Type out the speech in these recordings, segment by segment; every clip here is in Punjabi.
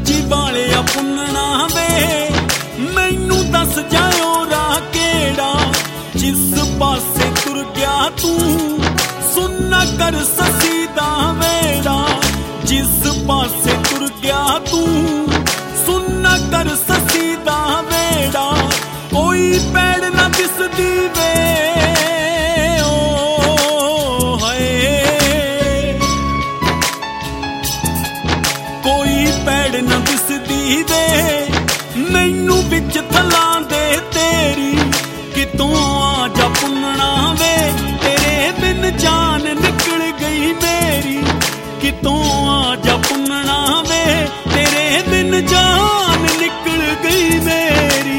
ਸੱਚੀ ਵਾਲਿਆ ਪੁੰਨਣਾ ਵੇ ਮੈਨੂੰ ਦੱਸ ਜਾਇਓ ਰਾਹ ਕਿਹੜਾ ਜਿਸ ਪਾਸੇ ਤੁਰ ਗਿਆ ਤੂੰ ਸੁਣਨਾ ਕਰ ਸੱਸੀ ਦਾ ਵੇੜਾ ਜਿਸ ਪਾਸੇ ਤੁਰ ਗਿਆ ਤੂੰ ਸੁਣਨਾ ਕਰ ਸੱਸੀ ਦਾ ਵੇੜਾ ਕੋਈ ਪੈੜ ਨਾ ਦਿਸਦੀ ਵੇ ਕੋਈ ਪੈੜ ਨਾ ਦਿਸਦੀ ਵੇ ਮੈਨੂੰ ਵਿੱਚ ਥਲਾਂ ਦੇ ਤੇਰੀ ਕਿਤੋਂ ਆ ਜਾ ਪੁੰਨਣਾ ਵੇ ਤੇਰੇ ਬਿਨ ਜਾਨ ਨਿਕਲ ਗਈ ਮੇਰੀ ਕਿਤੋਂ ਆ ਜਾ ਪੁੰਨਣਾ ਵੇ ਤੇਰੇ ਬਿਨ ਜਾਨ ਨਿਕਲ ਗਈ ਮੇਰੀ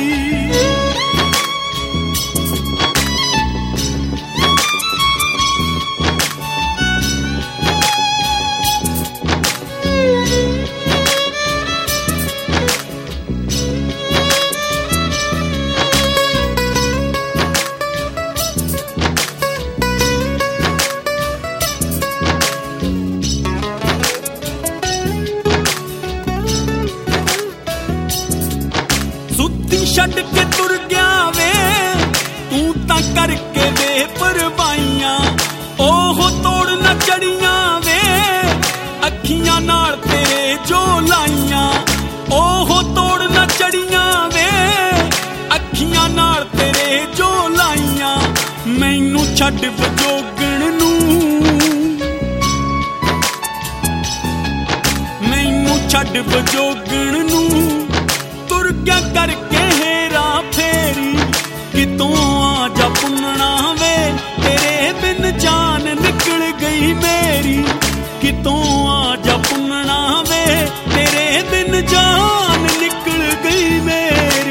ਛੱਡ ਕੇ ਤੁਰ ਗਿਆ ਵੇ ਤੂੰ ਤਾਂ ਕਰਕੇ ਵੇ ਪਰਵਾਈਆਂ ਉਹ ਤੋੜ ਨਾ ਚੜੀਆਂ ਵੇ ਅੱਖੀਆਂ ਨਾਲ ਤੇਰੇ ਜੋ ਲਾਈਆਂ ਉਹ ਤੋੜ ਨਾ ਚੜੀਆਂ ਵੇ ਅੱਖੀਆਂ ਨਾਲ ਤੇਰੇ ਜੋ ਲਾਈਆਂ ਮੈਨੂੰ ਛੱਡ ਵਜੋਗਣ ਨੂੰ ਮੈਨੂੰ ਛੱਡ ਵਜੋਗਣ ਨੂੰ ਤੁਰ ਗਿਆ ਕਰਕੇ ਹੇਰਾ ਫੇਰੀ ਕਿਤੋਂ ਆ ਜਾ ਪੁੰਨਣਾ ਵੇ ਤੇਰੇ ਬਿਨ ਜਾਨ ਨਿਕਲ ਗਈ ਮੇਰੀ ਕਿਤੋਂ ਆ ਜਾ ਪੁੰਨਣਾ ਵੇ ਤੇਰੇ ਬਿਨ ਜਾਨ ਨਿਕਲ ਗਈ ਮੇਰੀ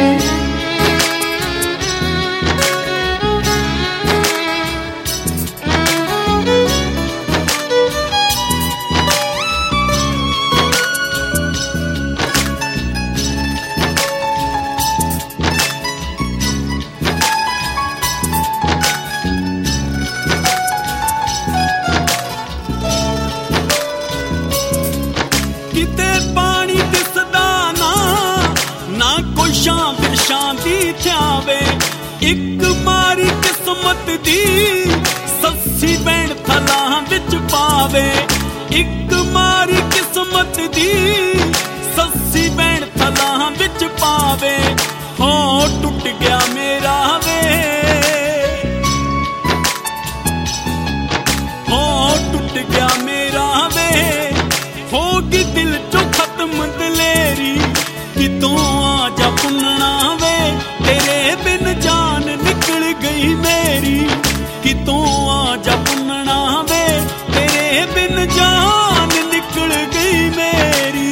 ਕਿਤੇ ਪਾਣੀ ਦਿਸਦਾ ਨਾ ਕੋਈ ਸ਼ਾਂਤੀ ਥਿਆਵੇ ਇੱਕ ਮਾਰੀ ਕਿਸਮਤ ਦੀ ਸੱਸੀ ਬੈਣ ਥਲਾਂ ਵਿੱਚ ਪਾਵੇ ਇੱਕ ਮਾਰੀ ਕਿਸਮਤ ਦੀ ਸੱਸੀ ਬੈਣ ਥਲਾਂ ਵਿੱਚ ਪਾਵੇ ਹੋ ਟੁੱਟ ਗਿਆ ਮੇਰਾ ਵੇ ਹੋ ਟੁੱਟ ਗਿਆ ਮੇਰਾ ਵੇ ਹੋ ਗਈ ਦਿਲ ਚੋਂ ਖਤਮ ਦਲੇਰੀ ਕਿਤੋਂ ਆ ਜਾ ਪੁੰਨਣਾ ਵੇ ਤੇਰੇ ਬਿਨ ਜਾਨ ਨਿਕਲ ਗਈ ਮੇਰੀ ਕਿਤੋਂ ਆ ਜਾ ਪੁੰਨਣਾ ਵੇ ਤੇਰੇ ਬਿਨ ਜਾਨ ਨਿਕਲ ਗਈ ਮੇਰੀ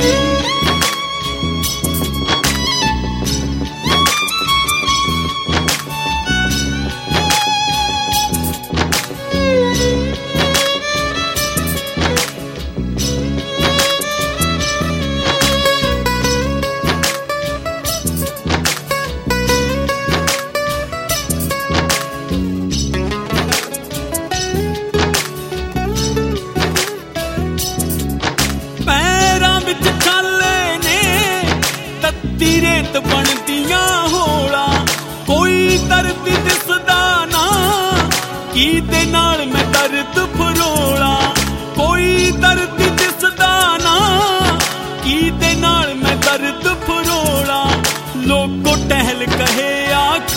ਰੇਤ ਬਣਦੀਆਂ ਹੋਲਾ ਕੋਈ ਦਰਦ ਦਿਸਦਾ ਨਾ ਕਿਹਦੇ ਨਾਲ ਮੈਂ ਦਰਦ ਫਰੋਲਾ ਕੋਈ ਦਰਦ ਦਿਸਦਾ ਨਾ ਕਿਹਦੇ ਨਾਲ ਮੈਂ ਦਰਦ ਫਰੋਲਾ ਲੋਕੋ ਟਹਿਲ ਕਹੇ ਆਖ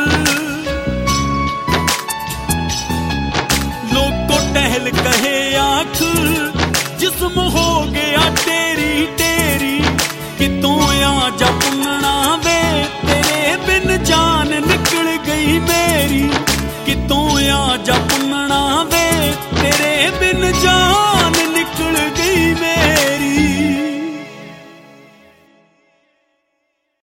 ਲੋਕੋ ਟਹਿਲ ਕਹੇ ਆਖ ਜਿਸਮ ਹੋ ਗਿਆ ਤੇਰੀ ਤੇਰੀ ਕਿਤੋਂ ਆ ਜਾ ਪੁੰਨਣਾ ਵੇ ਤੇਰੇ ਬਿਨ ਜਾਨ ਨਿਕਲ ਗਈ ਮੇਰੀ ਕਿਤੋਂ ਆ ਜਾ ਪੁੰਨਣਾ